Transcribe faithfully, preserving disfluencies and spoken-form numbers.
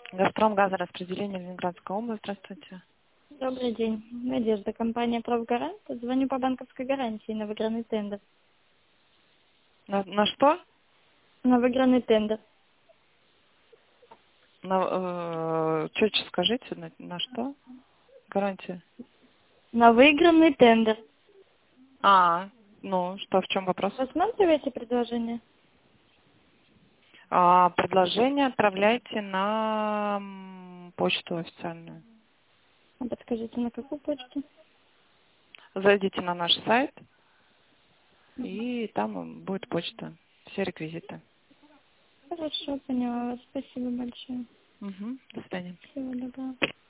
Газпром газораспределение, Ленинградская область. Здравствуйте. Добрый день. Надежда, компания «Правгарант». Звоню по банковской гарантии на выигранный тендер. На, на что? На выигранный тендер. На, э, четче скажите, на, на что? Гарантия. На выигранный тендер. А, ну, что, в чем вопрос? Рассматриваете предложение? А, предложение отправляйте на м, почту официальную. А подскажите, на какую почту? Зайдите на наш сайт, и там будет почта. Все реквизиты. Хорошо, поняла вас. Спасибо большое. Угу. До свидания. Всего доброго.